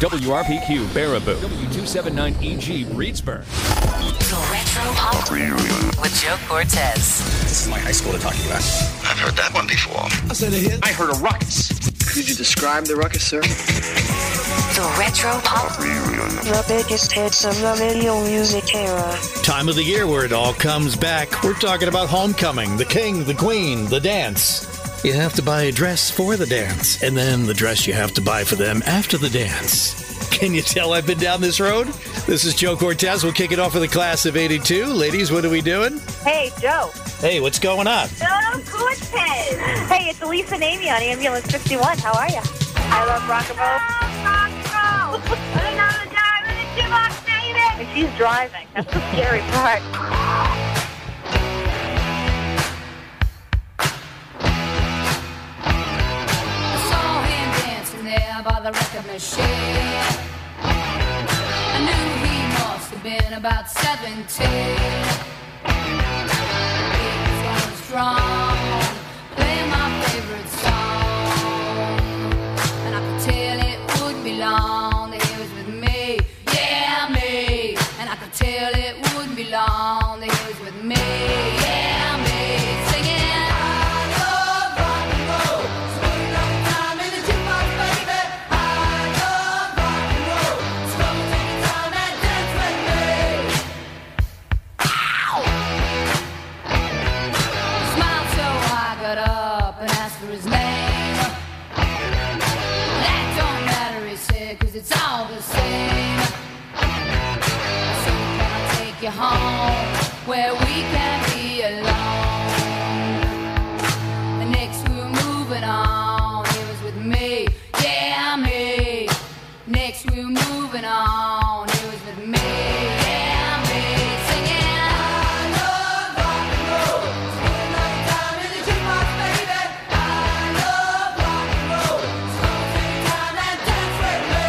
WRPQ Baraboo, W279EG Reedsburg. The Retro Pop with Joe Cortez. This is my high school they're talking about. I've heard that one before. I said a hit. I heard a ruckus. Could you describe the ruckus, sir? The Retro Pop. The biggest hits of the video music era. Time of the year where it all comes back. We're talking about homecoming, the king, the queen, the dance. You have to buy a dress for the dance, and then the dress you have to buy for them after the dance. Can you tell I've been down this road? This is Joe Cortez. We'll kick it off with the class of 82. Ladies, what are we doing? Hey, Joe. Hey, what's going on? Joe Cortez. Hey, it's Elise and Amy on Ambulance 51. How are you? I love rock and roll. Another time in the Chipbox, baby. And she's driving. That's the scary part. By the record machine, I knew he must have been about 17. He was going strong, playing my favorite song, and I could tell it wouldn't be long that he was with me, yeah, me. And I could tell it wouldn't be long that he was with me, yeah, me. Singing. It's all the same. So can I take you home where we can be alone? And next we were moving on. He was with me, yeah, me. Next we were moving on. He was with me, yeah, me. Singing, I love rock and roll. Spending all the time in the jukebox, baby. I love rock and roll. So take time and dance with me.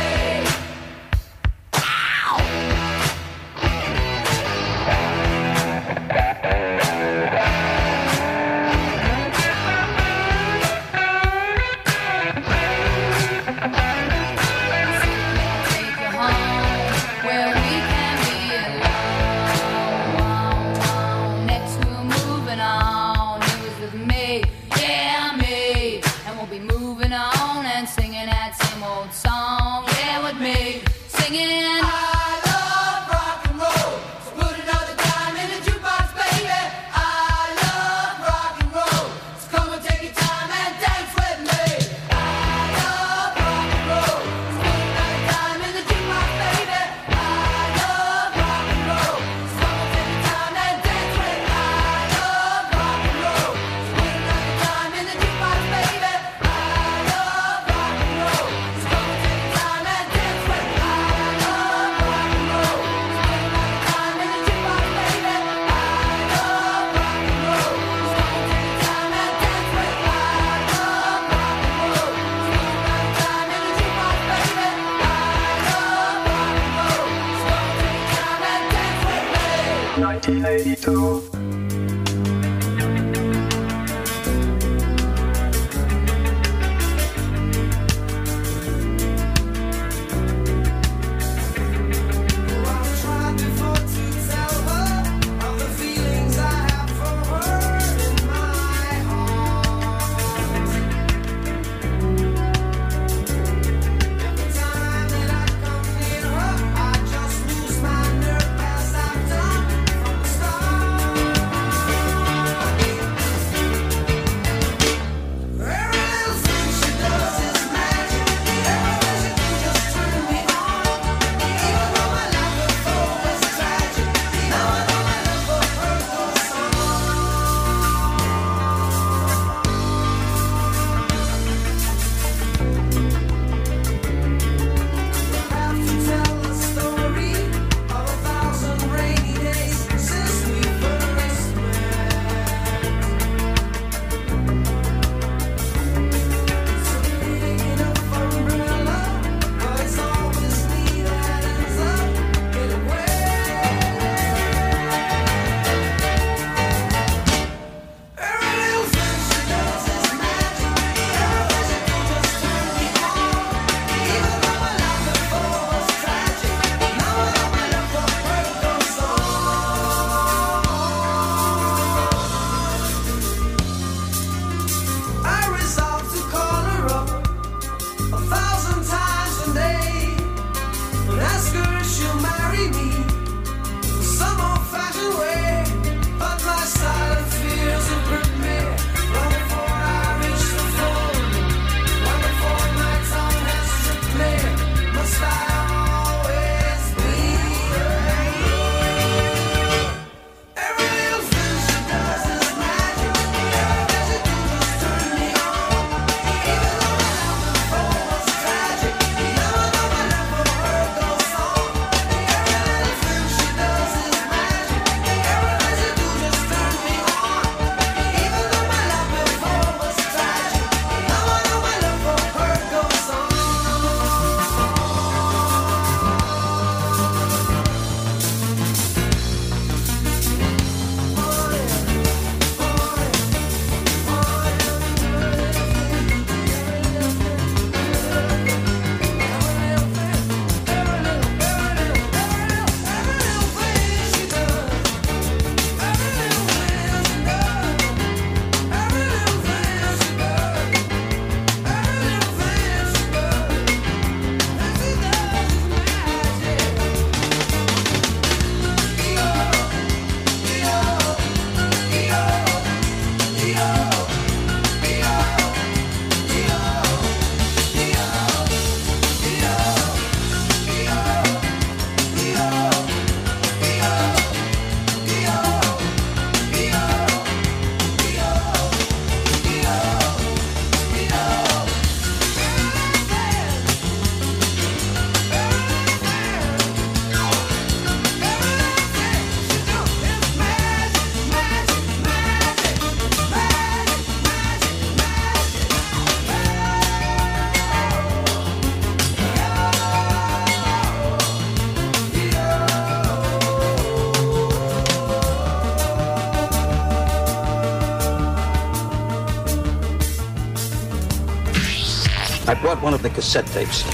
I brought one of the cassette tapes.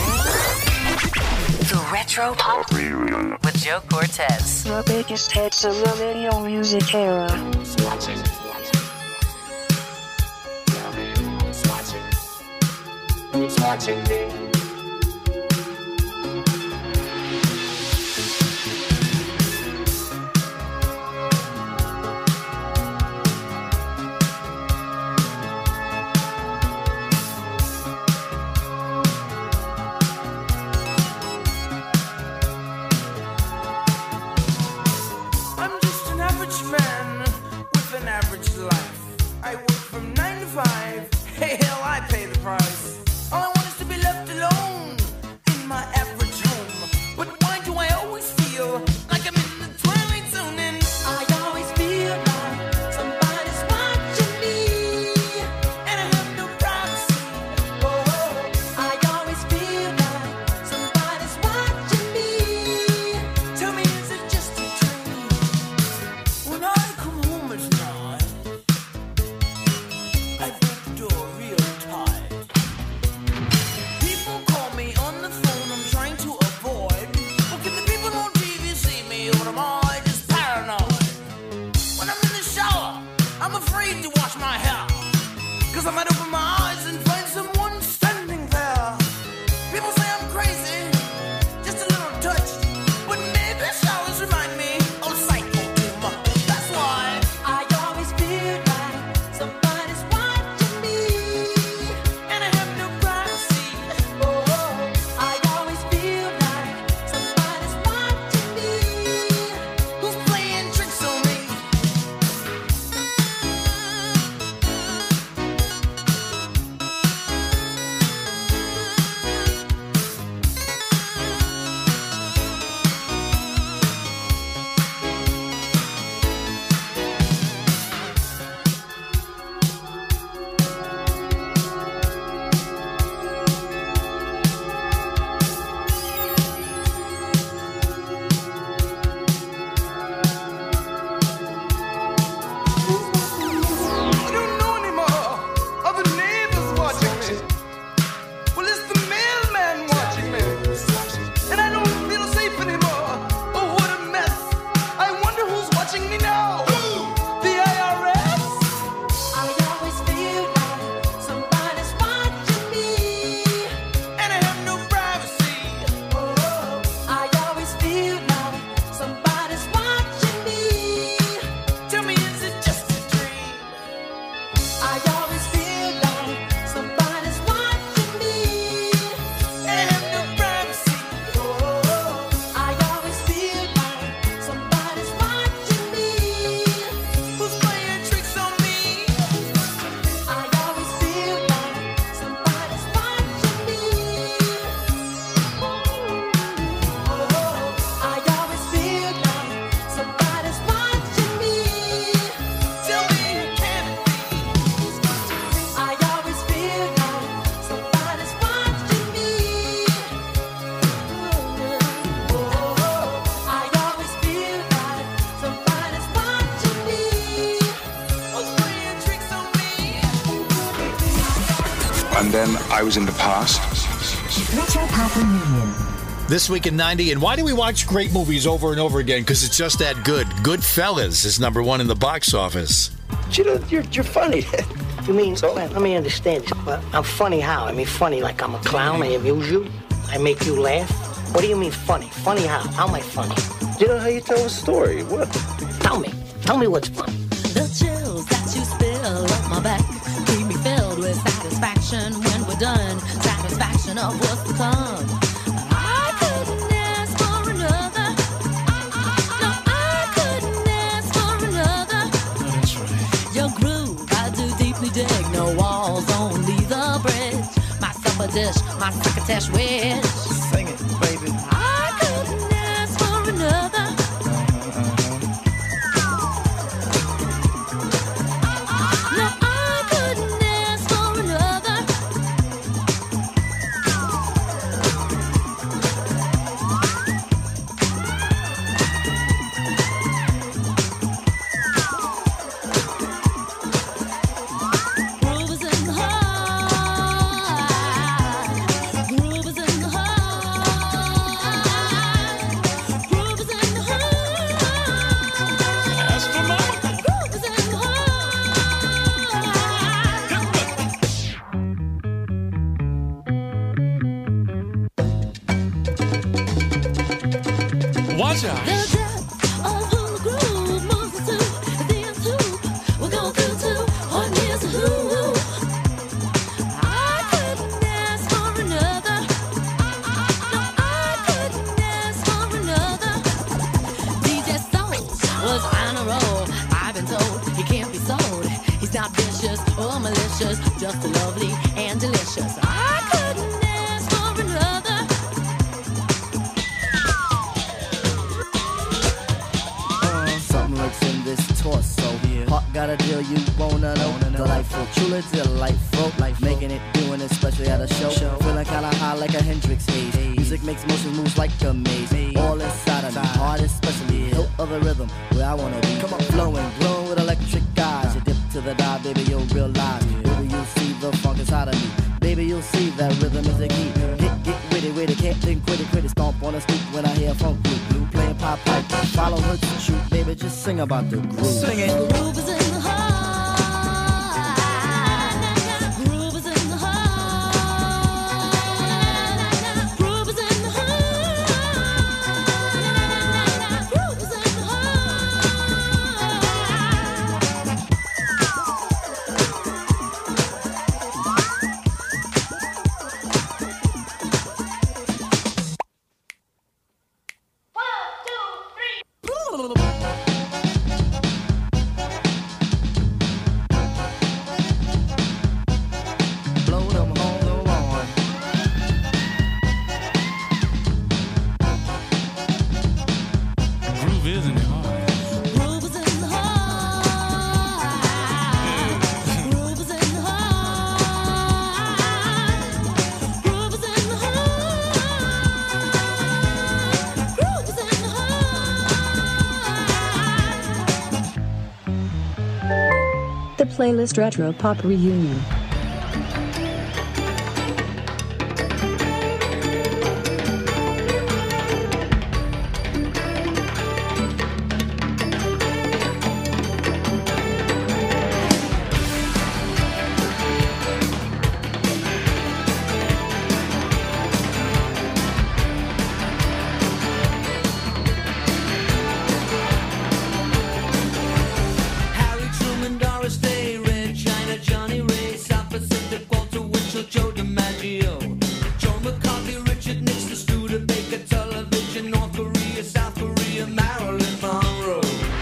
The Retro Pop with Joe Cortez. The biggest hits of the video music era. Who's watching me? And then I was in the past. This week in 90, and why do we watch great movies over and over again? Because it's just that good. Goodfellas is number one in the box office. You're funny. You mean, so? Let me understand. Well, I'm funny how? I mean, funny like I'm a clown, I amuse you, I make you laugh. What do you mean funny? Funny how? How am I funny? You know how you tell a story. What? Tell me what's funny. The chills that you spill up my back keep me filled with satisfaction when we're done. Satisfaction of what's to come. I couldn't ask for another. No, I couldn't ask for another. That's right. Your groove, I do deeply dig. No walls, only the bridge. My supper dish, my crocketesh wish. Sing it, baby. I couldn't ask for another. The depth of the groove moves us to the end too. We're going through too. What is who? I couldn't ask for another. No, I couldn't ask for another. DJ Soul was on a roll. I've been told he can't be sold. He's not vicious or malicious, just lovely and delicious. I couldn't ask for another. Something lurks in this torso. Heart got a deal you wanna know. Delightful, truly delightful. Life making it, doing it, especially at a show. Feeling kinda high like a Hendrix haze. Music makes motion moves like a maze. All inside of me, heart especially. Hilt of the rhythm, where I wanna be. Come on, flowing, glowing with electric eyes. You dip to the dive, baby, you'll realize. Baby, you'll see the funk inside of me. Baby, you'll see that rhythm is the key. Get witty, can't think, quit it. Stomp on the stoop when I hear funk blue. Playing pop pipe, follow her to shoot. Baby, just sing about the groove. Sing it. The groove is in the heart. Groove is in the heart. Groove is in the heart. Groove is in the heart. Blow them on the lawn. Groove is in the heart. Groove is in the heart. Groove is in the heart. Groove is in the heart. Groove is in the heart. The playlist Retro Pop Reunion. Harry Truman, Doris Day, Red China, Johnny Ray, South Pacific, Walter Winchell, Joe DiMaggio, Joe McCarthy, Richard Nixon, Studebaker, television, North Korea, South Korea, Marilyn Monroe.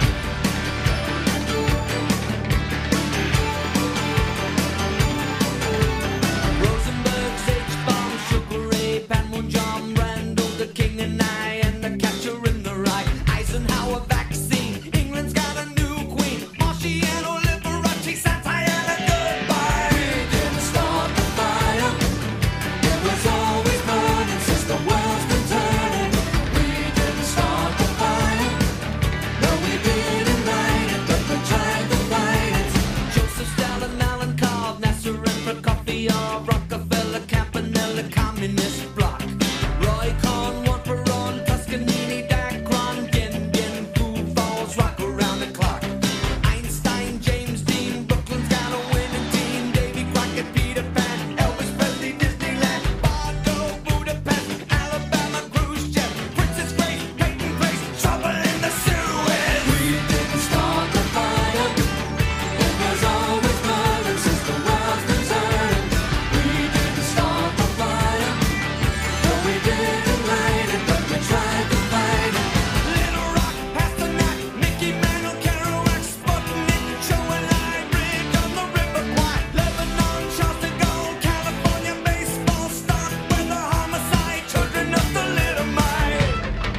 Rosenberg, H-Bomb, Sugar Ray, Panmunjom, Randall, the King and I, and the Catcher in the Rye, Eisenhower vaccine, England's got a new queen, Marciano, Liberace, Santana, goodbye. We didn't start the fire, it was always burning since the world's been turning. We didn't start the fire, no we didn't light it, but we tried to fight it. Joseph Stalin, Alan Cobb, Nasser and Prokofiev, Rockefeller, Campanella, Communist Bloc, Roy Cohn, Juan Perón, Toscanini, Dacron, Gin, Food Falls, rock around the clock. Einstein, James Dean, Brooklyn's got a winning team, Davy Crockett, Peter Pan, Elvis Presley, Disneyland, Bardo, Budapest, Alabama, Khrushchev, Princess Grace, Peyton Place, trouble in the Suez. We didn't start the fire, it was always burning since the world's been turning. We didn't start the fire, no we didn't light it, but we tried to fight it. Little Rock, Pasternak, Mickey Mantle, Kerouac, Sputnik, Joe and I, Bridge on the River Kwai, Lebanon, Charles de Gaulle, California, baseball start when the homicide, children of the Little Mite.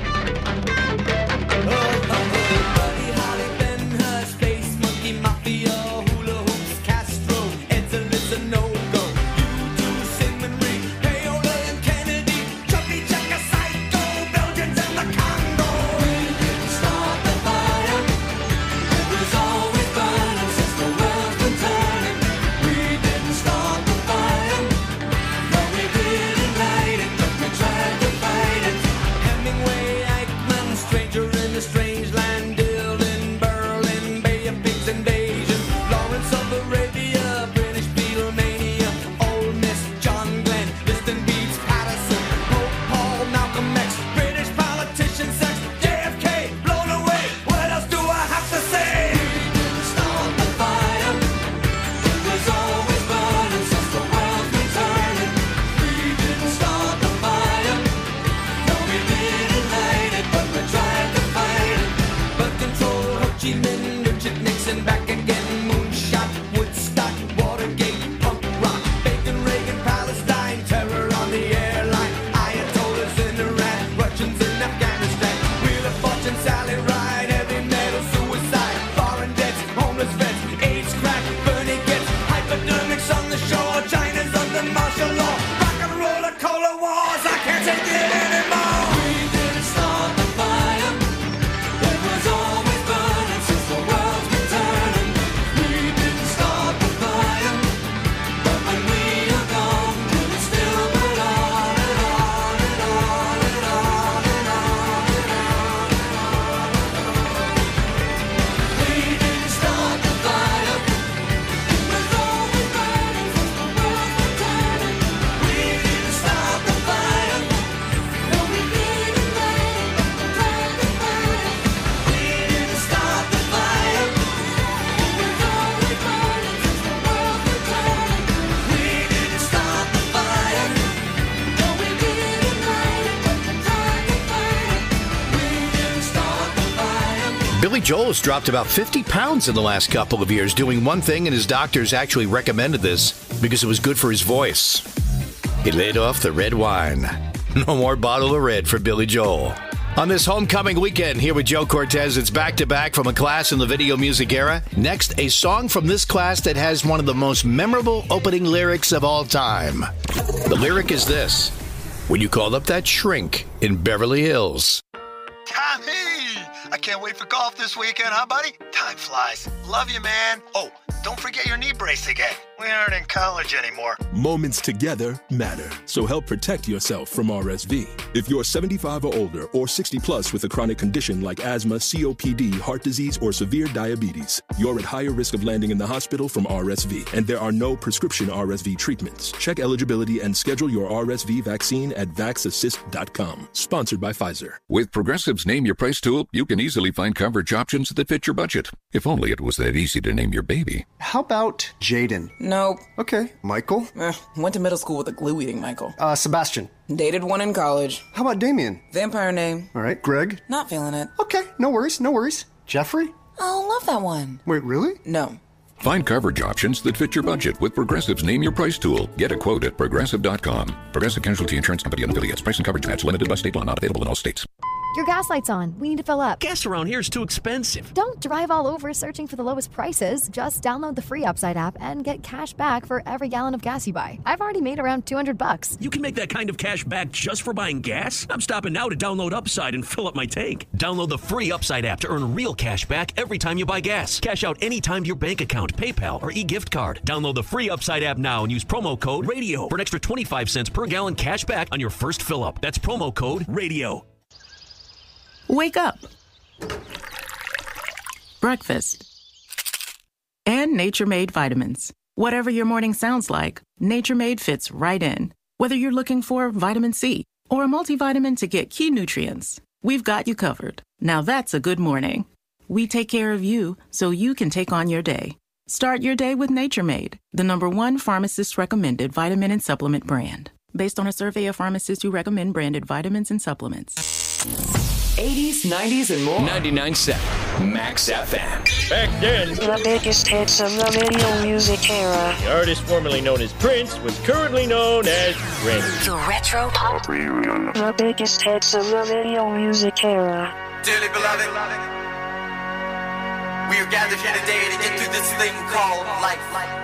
Buddy Holly, Ben-Hur, Space Monkey, Mafia, Hula Hoops, Castro, Edsel a no-go. U2, Sigmund Reed, Paola and Kennedy, Chucky Chaka, Psycho, Belgians and the Congo. We didn't start the fire, it was always burning since the world's been turning. We didn't start the fire, no we didn't light it, but we tried to fight it. Hemingway, Eichmann, Stranger in a Strange Land, Dylan, Berlin, Bay of Pigs invasion, Lawrence Joel's dropped about 50 pounds in the last couple of years doing one thing, and his doctors actually recommended this because it was good for his voice. He laid off the red wine. No more bottle of red for Billy Joel. On this homecoming weekend here with Joe Cortez, it's back-to-back from a class in the video music era. Next, a song from this class that has one of the most memorable opening lyrics of all time. The lyric is this: when you called up that shrink in Beverly Hills. Tommy! I can't wait for golf this weekend, huh, buddy? Time flies. Love you, man. Oh, don't forget your knee brace again. We aren't in college anymore. Moments together matter, so help protect yourself from RSV. If you're 75 or older or 60 plus with a chronic condition like asthma, COPD, heart disease, or severe diabetes, you're at higher risk of landing in the hospital from RSV, and there are no prescription RSV treatments. Check eligibility and schedule your RSV vaccine at vaxassist.com. Sponsored by Pfizer. With Progressive's Name Your Price tool, you can easily find coverage options that fit your budget. If only it was that easy to name your baby. How about Jaden? Nope. Okay. Michael? Went to middle school with a glue-eating Michael. Sebastian? Dated one in college. How about Damien? Vampire name. All right. Greg? Not feeling it. Okay. No worries. No worries. Jeffrey? Oh, love that one. Wait, really? No. Find coverage options that fit your budget with Progressive's Name Your Price tool. Get a quote at Progressive.com. Progressive Casualty Insurance Company and affiliates. Price and coverage match limited by state law. Not available in all states. Your gas light's on. We need to fill up. Gas around here is too expensive. Don't drive all over searching for the lowest prices. Just download the free Upside app and get cash back for every gallon of gas you buy. I've already made around $200. You can make that kind of cash back just for buying gas? I'm stopping now to download Upside and fill up my tank. Download the free Upside app to earn real cash back every time you buy gas. Cash out anytime to your bank account, PayPal, or e-gift card. Download the free Upside app now and use promo code RADIO for an extra 25 cents per gallon cash back on your first fill up. That's promo code RADIO. Wake up. Breakfast. And Nature Made vitamins. Whatever your morning sounds like, Nature Made fits right in. Whether you're looking for vitamin C or a multivitamin to get key nutrients, we've got you covered. Now that's a good morning. We take care of you so you can take on your day. Start your day with Nature Made, the #1 pharmacist-recommended vitamin and supplement brand. Based on a survey of pharmacists who recommend branded vitamins and supplements. 80s, 90s, and more. 99.7 Max FM. Back then, the biggest hits of the video music era. The artist formerly known as Prince was currently known as Prince. The Retro Pop Reunion. The biggest hits of the video music era. Dearly beloved, we are gathered here today to get through this thing called life.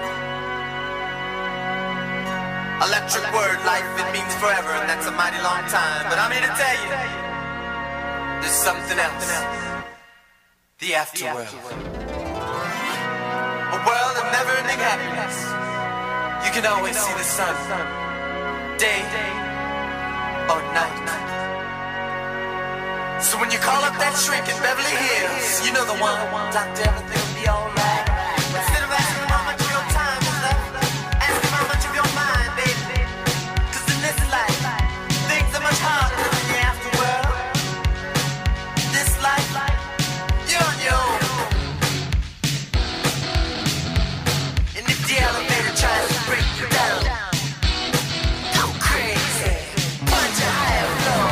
Electric word, life, it means forever, and that's a mighty long time. But I'm here to tell you, there's something else. The afterworld. A world of never-ending happiness. You can always see the sun, day or night. So when you call up that shrink in Beverly Hills, you know the one. Doctor, everything will be alright. Instead of asking how much of your time is left, ask him how much of your mind, baby. 'Cause in this life, things are much harder than the afterworld. This life, you're on your own. And if the elevator tries to break you down, go crazy, punch a higher floor.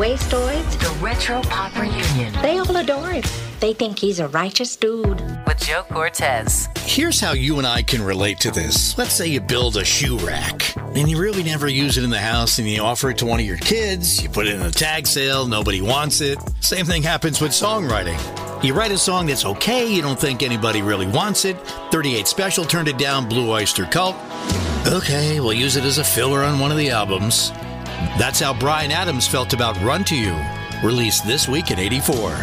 Wastoids. The Retro Pop Reunion. They all adore him. They think he's a righteous dude. With Joe Cortez. Here's how you and I can relate to this. Let's say you build a shoe rack, and you really never use it in the house, and you offer it to one of your kids, you put it in a tag sale, nobody wants it. Same thing happens with songwriting. You write a song that's okay, you don't think anybody really wants it. 38 Special turned it down, Blue Oyster Cult. Okay, we'll use it as a filler on one of the albums. That's how Bryan Adams felt about Run to You, released this week in '84.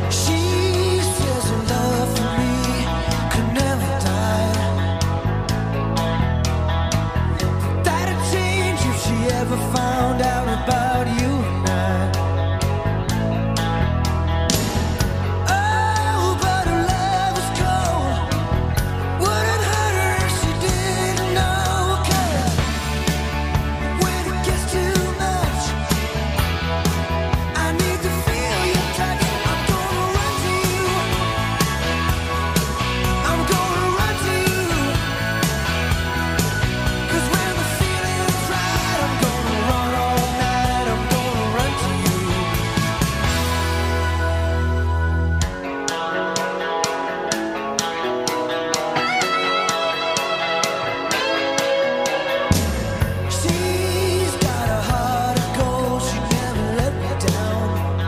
Found out about you and I. Oh, but her love is cold. Wouldn't hurt her if she didn't know. 'Cause when it gets too much, I need to feel your touch. I'm gonna run to you. I'm gonna run to you. 'Cause when the feeling's right, I'm gonna run all night, I'm gonna run to you. She's got a heart of gold, she never let me down.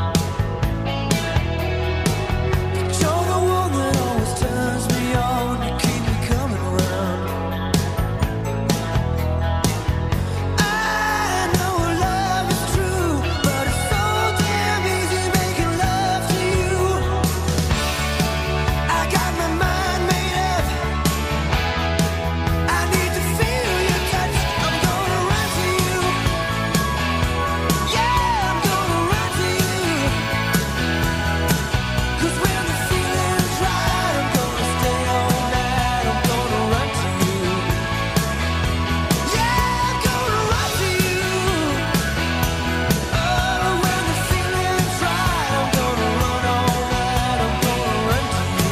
But you're the one that always turns me on, you keep me coming around. I know love is true, but it's so damn easy making love to you. I got my mind made up. I need to feel your touch. I'm gonna run to you. Yeah, I'm gonna run to you. 'Cause when the feeling's right, I'm gonna stay all night. I'm gonna run to you. Yeah, I'm gonna run to you. Oh, when the feeling's right, I'm gonna run all night. I'm gonna run to you.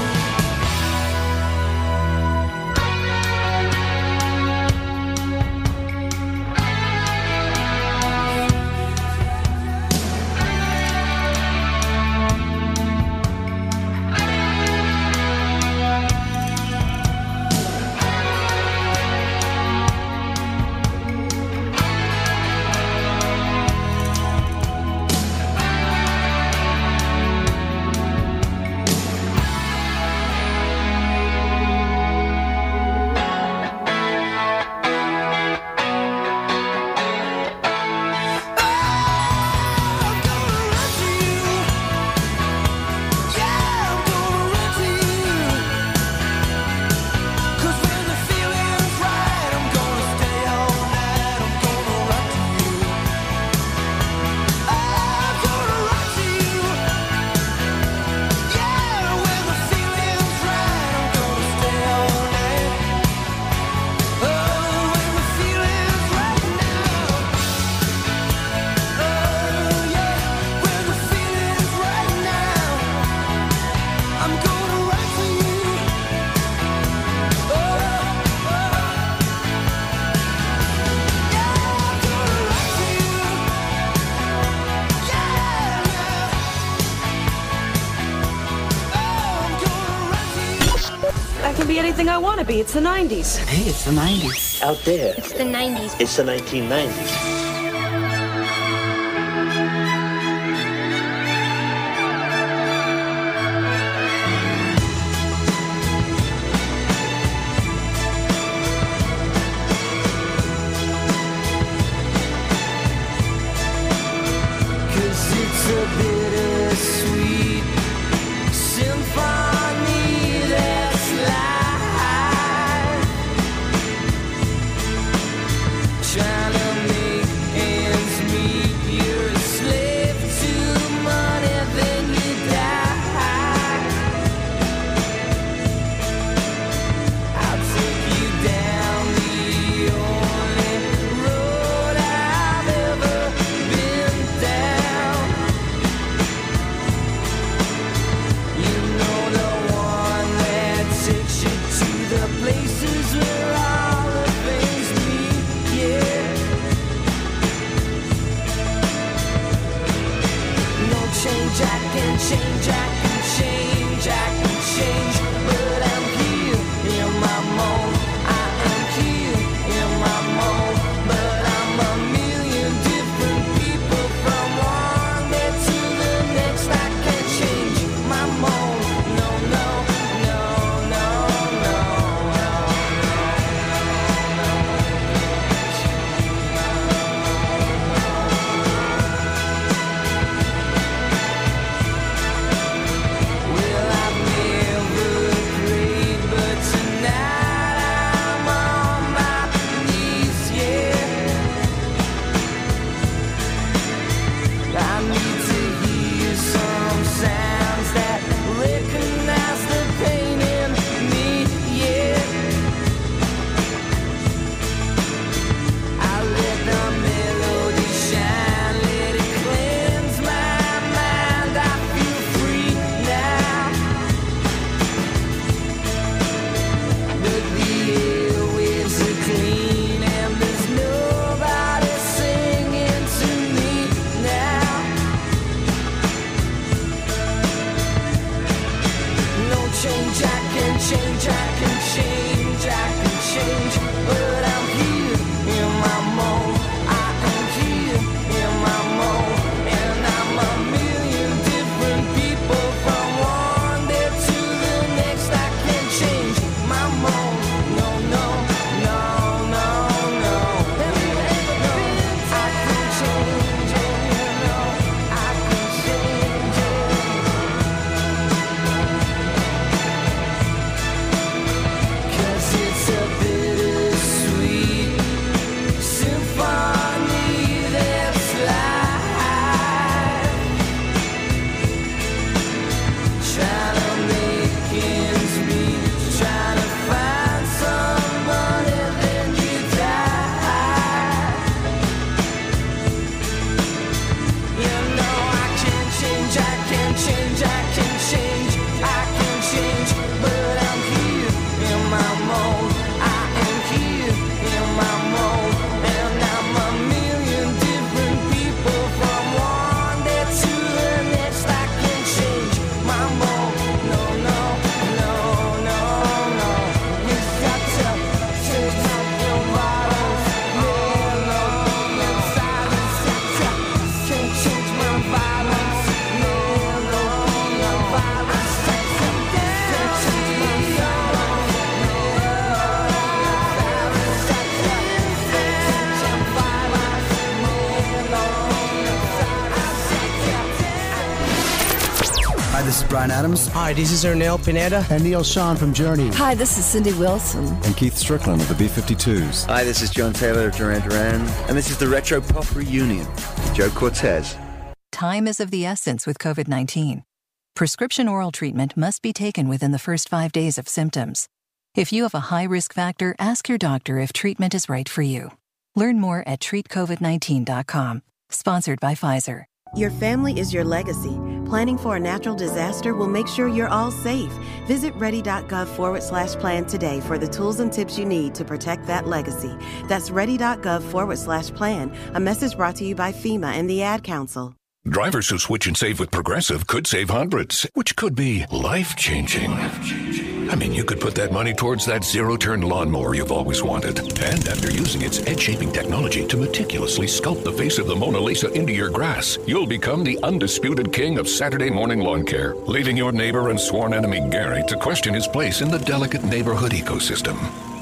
I can be anything I want to be. It's the 90s. Hey, it's the 90s. Out there. It's the 90s. It's the 1990s. Cause it's a bittersweet symphony that's live, trying to make change, I can change, I can change, I can change. But I'm here in my mold. I am here in my mold. But I'm a million different people from one day to the next. I can't change my mold. No, no, no, no, no, no, well, I've never prayed, but tonight I'm on my knees, yeah. I need to hear some sounds that recognize the pain in me, yeah. I let the melody shine, let it cleanse my mind. I feel free now. But the airwaves are clean and there's nobody singing to me now. No change, I can change, I can change, I can change. But I'm here in my mold. I am here in my mold. And I'm a million different people from one day to the next. I can change my mold. No, no, no, no, no. No, I can change it. No, I can change it. 'Cause it's a bittersweet symphony that's live. Trying to make ends meet, trying to find somebody, then you die. You know I can change, I can change, I can change, I can change. But I'm here in my mold. I am here in my mold. And I'm a million different people from one day to the next. I can change my mold. No, no, no, no, no. You got to change your bottles. No, no, no, silence. Can't change my violence. No, no, no, violence. Can't change my Hi, this is Brian Adams. Hi, this is Ernell Pineda. And Neil Sean from Journey. Hi, this is Cindy Wilson. And Keith Strickland of the B-52s. Hi, this is John Taylor of Duran Duran, and this is the Retro Pop Reunion with Joe Cortez. Time is of the essence with COVID-19. Prescription oral treatment must be taken within the first 5 days of symptoms. If you have a high risk factor, ask your doctor if treatment is right for you. Learn more at treatcovid19.com. Sponsored by Pfizer. Your family is your legacy. Planning for a natural disaster will make sure you're all safe. Visit ready.gov/plan today for the tools and tips you need to protect that legacy. That's ready.gov/plan. A message brought to you by FEMA and the Ad Council. Drivers who switch and save with Progressive could save hundreds, which could be life-changing. I mean, you could put that money towards that zero-turn lawnmower you've always wanted. And after using its edge-shaping technology to meticulously sculpt the face of the Mona Lisa into your grass, you'll become the undisputed king of Saturday morning lawn care, leaving your neighbor and sworn enemy Gary to question his place in the delicate neighborhood ecosystem.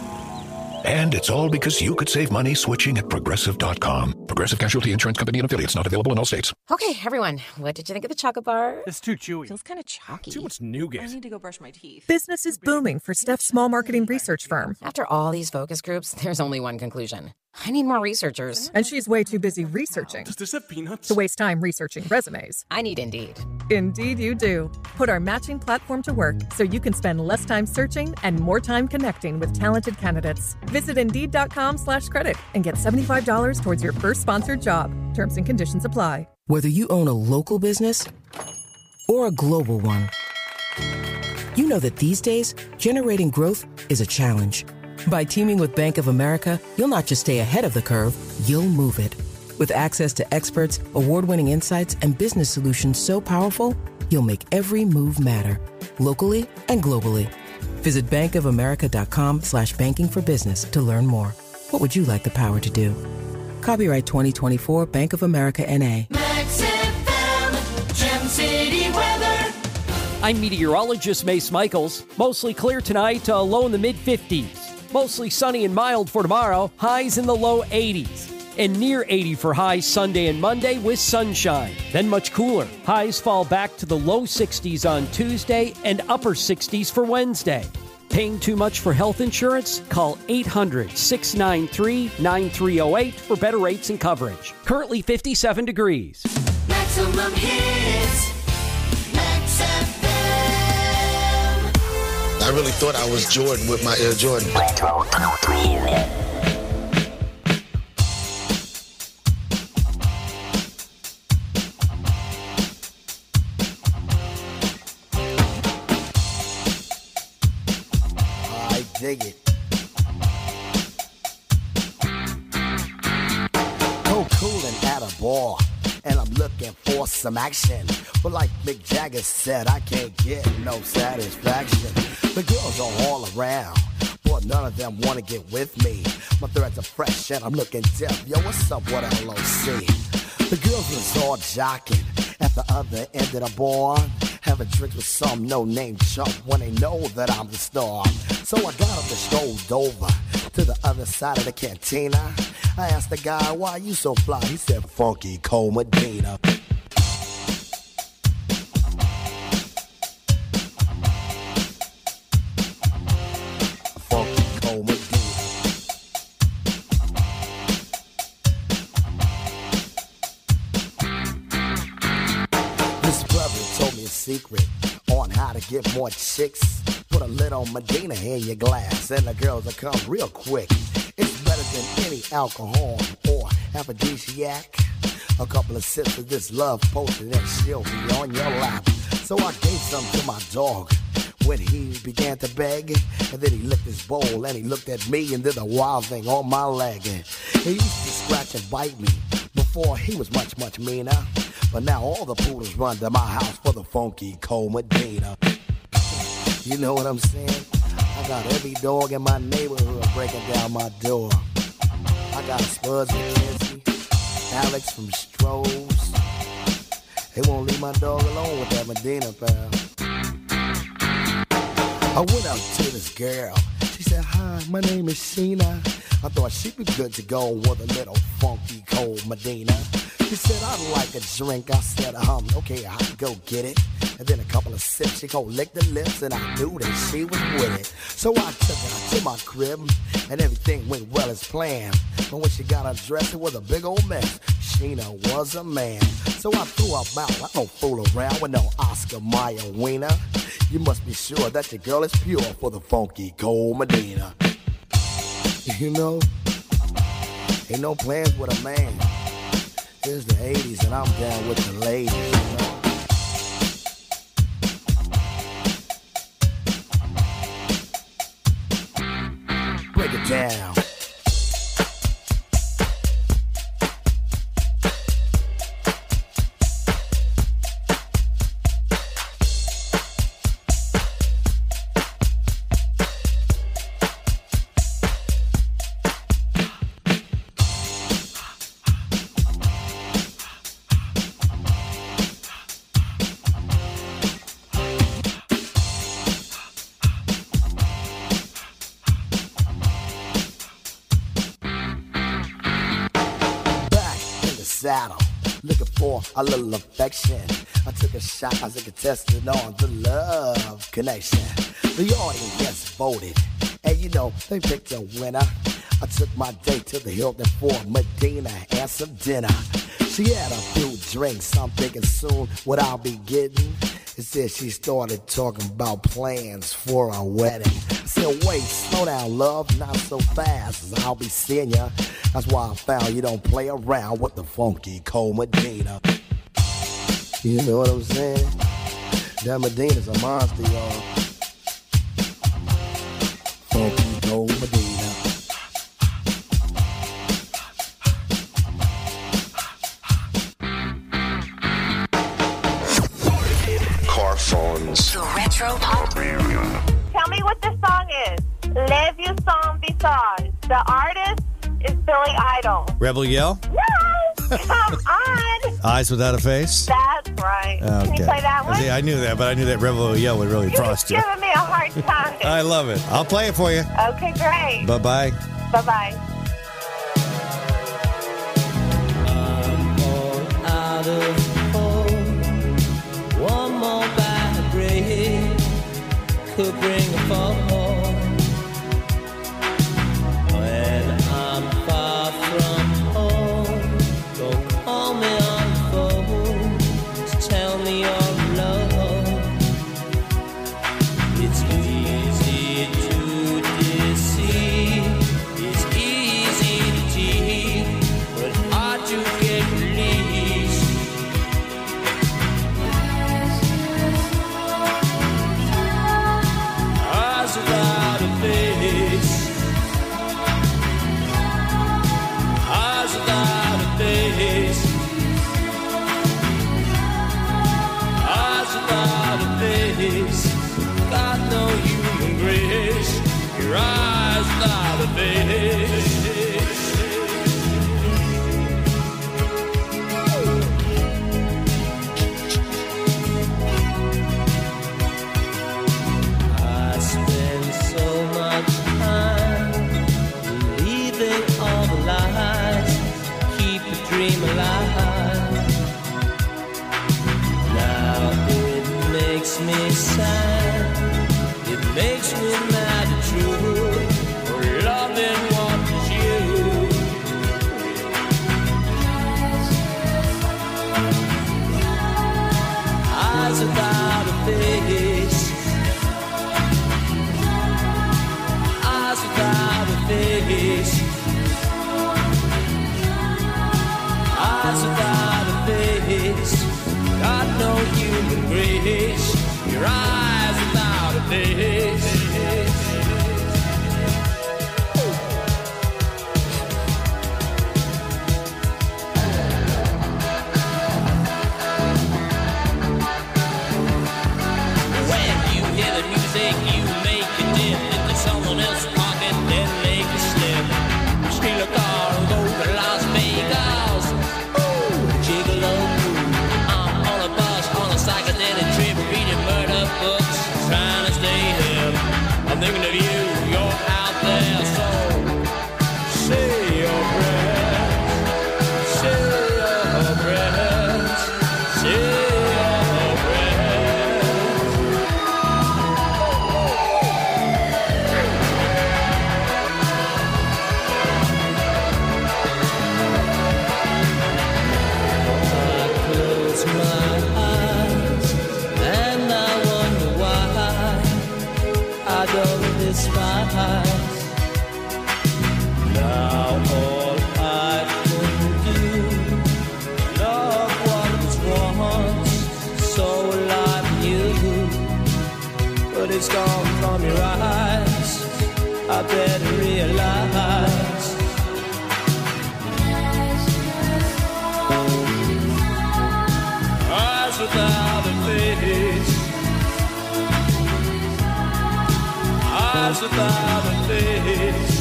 And it's all because you could save money switching at Progressive.com. Progressive Casualty Insurance Company and Affiliates, not available in all states. Okay, everyone, what did you think of the chocolate bar? It's too chewy. Feels kind of chalky. Too much nougat. I need to go brush my teeth. Business is booming for Steph's small marketing research firm. After all these focus groups, there's only one conclusion. I need more researchers. And she's way too busy researching. Does this have peanuts? To waste time researching resumes. I need Indeed. Indeed you do. Put our matching platform to work so you can spend less time searching and more time connecting with talented candidates. Visit Indeed.com/credit and get $75 towards your first sponsored job. Terms and conditions apply. Whether you own a local business or a global one, you know that these days, generating growth is a challenge. By teaming with Bank of America, you'll not just stay ahead of the curve, you'll move it. With access to experts, award-winning insights, and business solutions so powerful, you'll make every move matter, locally and globally. Visit bankofamerica.com/banking for business to learn more. What would you like the power to do? Copyright 2024 Bank of America N.A. Max FM, Gem City weather. I'm meteorologist Mace Michaels. Mostly clear tonight, low in the mid-50s. Mostly sunny and mild for tomorrow, highs in the low 80s. And near 80 for highs Sunday and Monday with sunshine. Then much cooler. Highs fall back to the low 60s on Tuesday and upper 60s for Wednesday. Paying too much for health insurance? Call 800-693-9308 for better rates and coverage. Currently 57 degrees. Maximum hits. Max FM. I really thought I was Jordan with my Air Jordan. Retro Pop Reunion. Dig it. Go coolin' at a bar, and I'm looking for some action. But like Mick Jagger said, I can't get no satisfaction. The girls are all around, but none of them wanna get with me. My threads are fresh and I'm looking deaf. Yo, what's up, what LOC? The girls was all jocking at the other end of the bar, having drinks with some no-name chump when they know that I'm the star. So I got up and strolled over to the other side of the cantina. I asked the guy, why you so fly? He said, Funky Cole Medina. Funky Cole Medina. This brother told me a secret on how to get more chicks. Put a little Medina in your glass and the girls will come real quick. It's better than any alcohol or aphrodisiac. A couple of sips of this love potion and she'll be on your lap. So I gave some to my dog when he began to beg. And then he licked his bowl and he looked at me and did a wild thing on my leg. He used to scratch and bite me before he was much, much meaner. But now all the poodles run to my house for the Funky Cole Medina. You know what I'm saying? I got every dog in my neighborhood breaking down my door. I got Spuds from Kinsey, Alex from Strohs. They won't leave my dog alone with that Medina, pal. I went up to this girl. She said, hi, my name is Sheena. I thought she'd be good to go with a little Funky Cole Medina. She said, I'd like a drink. I said, okay, I'll go get it. And then a couple of sips, she go lick the lips, and I knew that she was with it. So I took her to my crib, and everything went well as planned. But when she got undressed, it was a big old mess. Sheena was a man. So I threw her out. I don't fool around with no Oscar Mayer wiener. You must be sure that your girl is pure for the Funky Cole Medina. You know, ain't no plans with a man. It's the 80s and I'm down with the ladies, you know. Break it down. Saddle, looking for a little affection. I took a shot, I was contested on the love connection. The audience voted, and you know, they picked a winner. I took my date to the Hilton for Medina and some dinner. She had a few drinks, I'm thinking soon what I'll be getting. Instead she started talking about plans for a wedding. I said, wait, slow down, love, not so fast, I'll be seeing ya. That's why I found you don't play around with the Funky Cole Medina. You know what I'm saying? That Medina's a monster, y'all. Funky Cole Medina. headphones. The Retro Pop Reunion. Tell me what this song is. Lève you sans visage. The artist is Billy Idol. Rebel Yell? No! Come on! Eyes Without a Face? That's right. Okay. Can you play that one? Yeah, I knew that, but I knew that Rebel Yell would really frost you. You're giving me a hard time. I love it. I'll play it for you. Okay, great. Bye-bye. Bye-bye. I'm all out of hope. One more bad break could bring a fall. When I'm far from home, don't call me on the phone to tell me you're alone. It's easy to deceive, it's easy to cheat, but hard to get released. Eyes without a face, eyes without a face, eyes without a face. Got no human grace. Your eyes without a face. I spend so much time believing all the lies, keep the dream alive. Now it makes me sad, it makes me mad at you for loving what is you. Eyes without a face, eyes without a face, eyes without a face. Got no human grace. Your eyes without a face. When you hear the music, you make it dim. Into someone else's pocket, then make it slim. Steal a car and go to Las Vegas. Ooh, gigolo. I'm on a bus, on a psychedelic trip, reading murder books, trying to stay hip. I'm thinking of you, you're out there, so say your prayers, say your prayers, say your prayers. I close my eyes and I wonder why I don't despise. Now all I can do, love what was once so like you, but it's gone from your eyes. I better realize. Eyes without a face, eyes without a face,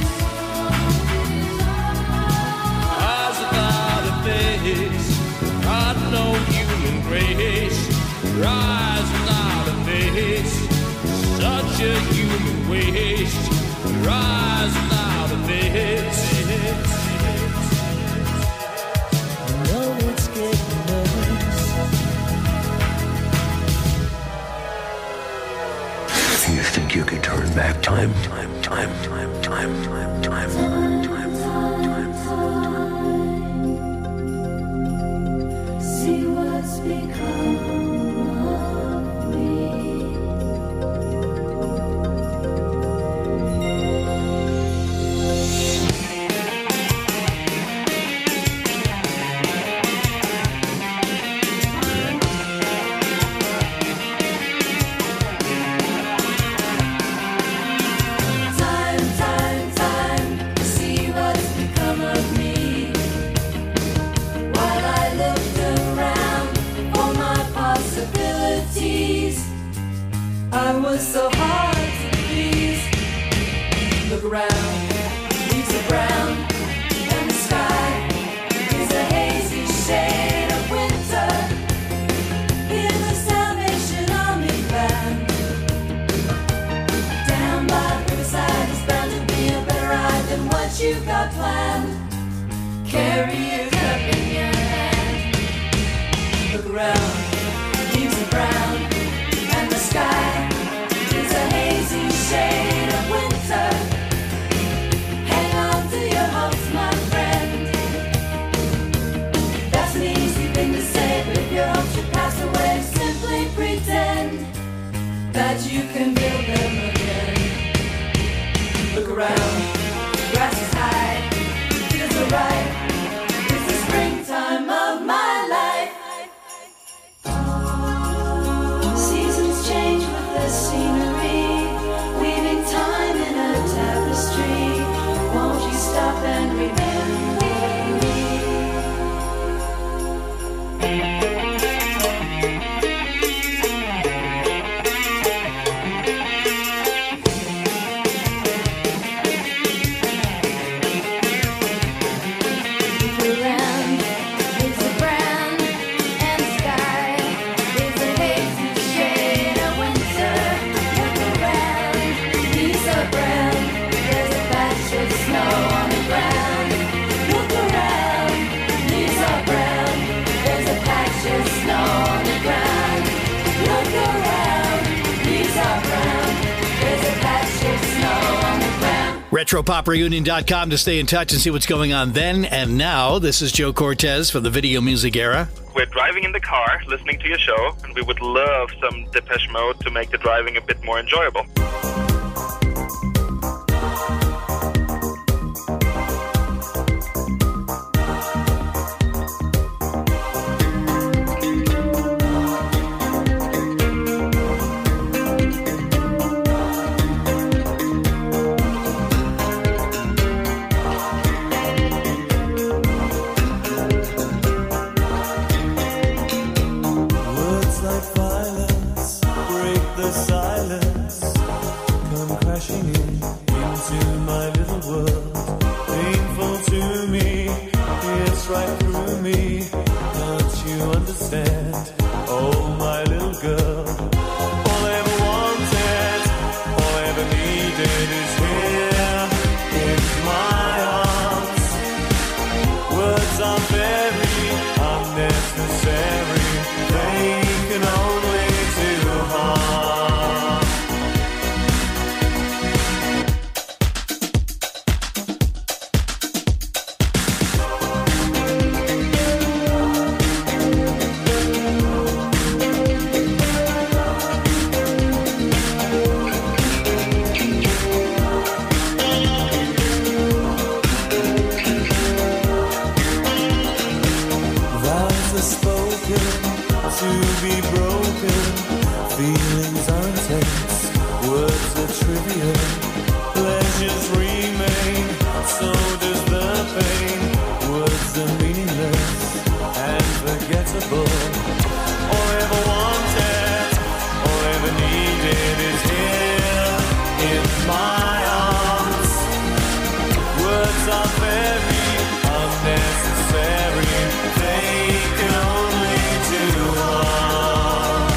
eyes without a face. Got no human grace. Your eyes without a face, such a human waste. Your eyes without a face. I know it's getting worse. You think you can turn back time? See what's become of me. Time, see what I was so hard to please. Look around, leaves are brown, and the sky is a hazy shade of winter. In the Salvation Army band, down by the riverside is bound to be a better ride than what you got planned. Carry your cup in your hand. Look around, leaves are brown, and the sky is a hazy shade of winter. Hang on to your hopes, my friend. That's an easy thing to say, but if your hopes should pass away, simply pretend that you can build them again. Look around, grass is high, fields are ripe. It's the springtime of my life. Seasons change with the scenery, weaving time in a tapestry. Won't you stop and remember me? Look around, leaves are brown, and the sky is a hazy shade of winter. Look around, leaves are brown, there's a patch of snow on the ground. Look around, leaves are brown, there's a patch of snow on the ground. Look around, leaves are brown, there's a patch of snow on the ground. RetroPopReunion.com to stay in touch and see what's going on then and now. This is Joe Cortez from the video music era. We're driving in the car, listening to your show, and we would love some Depeche Mode to make the driving a bit more enjoyable. Words like violence break the silence, come crashing into my little world. Painful to me, it's right through me. Don't you understand? Oh, my little girl. All I ever wanted, all I ever needed is here in my arms. Words are very unnecessary. They can only do harm. Vows are spoken to be broken. Feelings are intense, words are trivial. Pleasures remain, so does the pain. Words are meaningless and forgettable. All I ever wanted, all I ever needed is here in my arms. Words are very unnecessary. They can only do harm.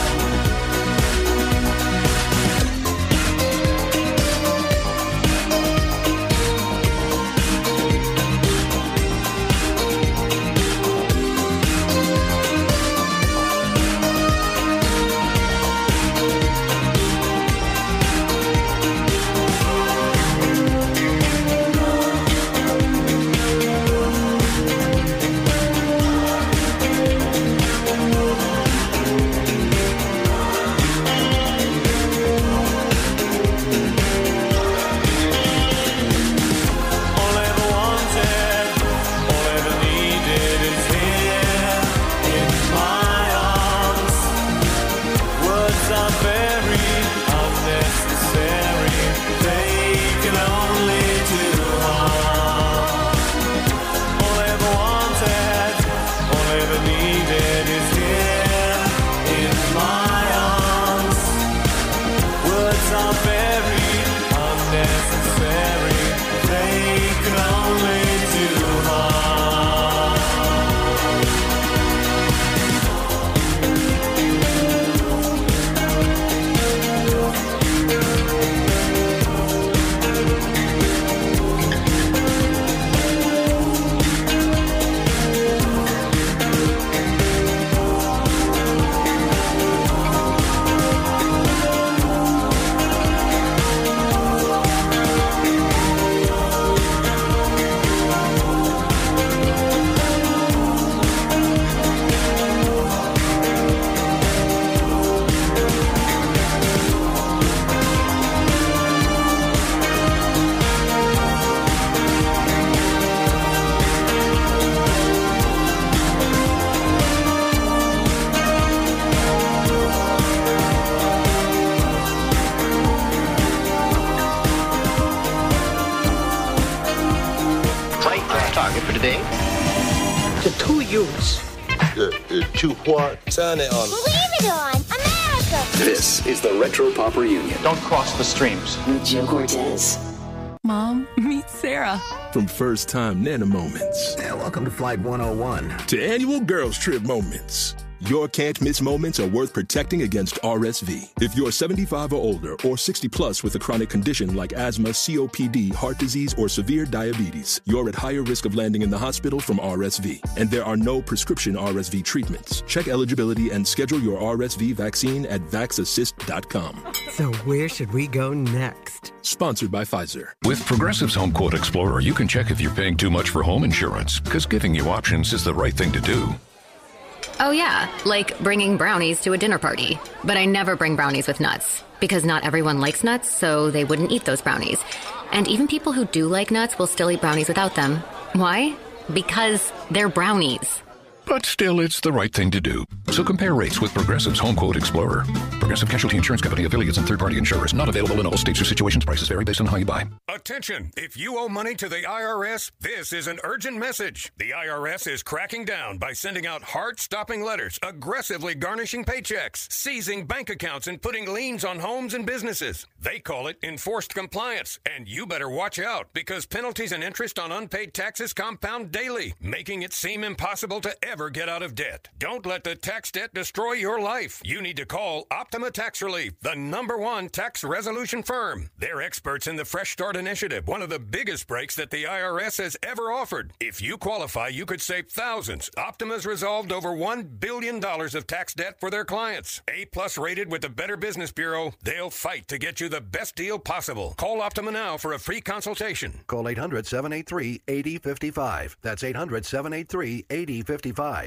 today? The two youths. The two what? Turn it on. Leave it on. America. This is the Retro Pop Reunion. Don't cross the streams. With Joe Cortez. Mom, meet Sarah. From first-time Nana moments. Yeah, welcome to Flight 101. To annual girls trip moments. Your can't-miss moments are worth protecting against RSV. If you're 75 or older or 60 plus with a chronic condition like asthma, COPD, heart disease, or severe diabetes, you're at higher risk of landing in the hospital from RSV. And there are no prescription RSV treatments. Check eligibility and schedule your RSV vaccine at vaxassist.com. So where should we go next? Sponsored by Pfizer. With Progressive's Home Quote Explorer, you can check if you're paying too much for home insurance, because giving you options is the right thing to do. Oh yeah, like bringing brownies to a dinner party. But I never bring brownies with nuts, because not everyone likes nuts, so they wouldn't eat those brownies. And even people who do like nuts will still eat brownies without them. Why? Because they're brownies. But still, it's the right thing to do. So compare rates with Progressive's Home Quote Explorer. Progressive Casualty Insurance Company, affiliates, and third-party insurers. Not available in all states or situations. Prices vary based on how you buy. Attention! If you owe money to the IRS, this is an urgent message. The IRS is cracking down by sending out heart-stopping letters, aggressively garnishing paychecks, seizing bank accounts, and putting liens on homes and businesses. They call it enforced compliance, and you better watch out, because penalties and interest on unpaid taxes compound daily, making it seem impossible to ever get out of debt. Don't let the tax debt destroy your life. You need to call Optima Tax Relief, the #1 tax resolution firm. They're experts in the Fresh Start Initiative, one of the biggest breaks that the IRS has ever offered. If you qualify, you could save thousands. Optima's resolved over $1 billion of tax debt for their clients. A+ rated with the Better Business Bureau, they'll fight to get you the best deal possible. Call Optima now for a free consultation. Call 800-783-8055. That's 800-783-8055.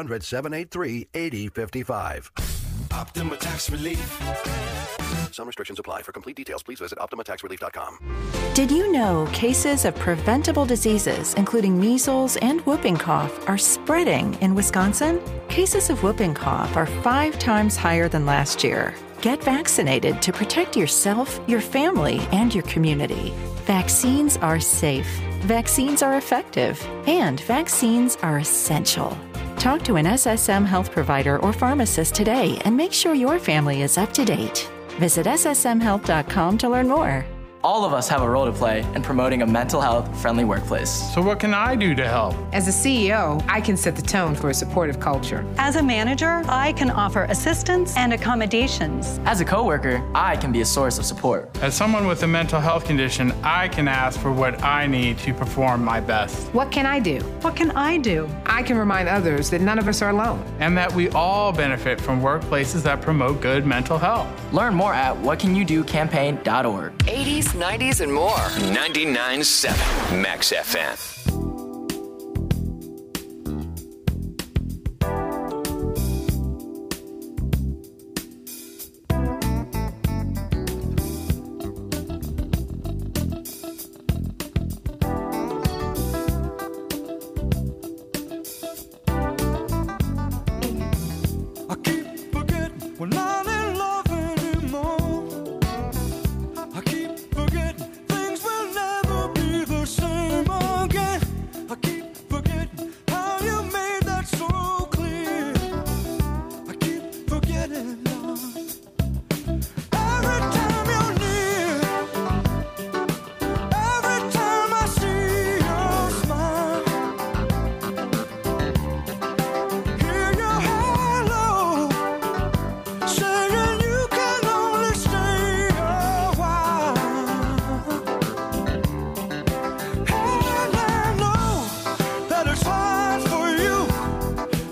800-783-8055. Optima Tax Relief. Some restrictions apply. For complete details, please visit OptimaTaxRelief.com. Did you know cases of preventable diseases, including measles and whooping cough, are spreading in Wisconsin? Cases of whooping cough are 5 times higher than last year. Get vaccinated to protect yourself, your family, and your community. Vaccines are safe. Vaccines are effective. And vaccines are essential. Talk to an SSM health provider or pharmacist today and make sure your family is up to date. Visit ssmhealth.com to learn more. All of us have a role to play in promoting a mental health-friendly workplace. So what can I do to help? As a CEO, I can set the tone for a supportive culture. As a manager, I can offer assistance and accommodations. As a coworker, I can be a source of support. As someone with a mental health condition, I can ask for what I need to perform my best. What can I do? What can I do? I can remind others that none of us are alone. And that we all benefit from workplaces that promote good mental health. Learn more at whatcanyoudocampaign.org. 80s, 90s, and more. 99.7 Max FM.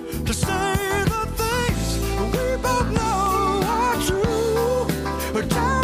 But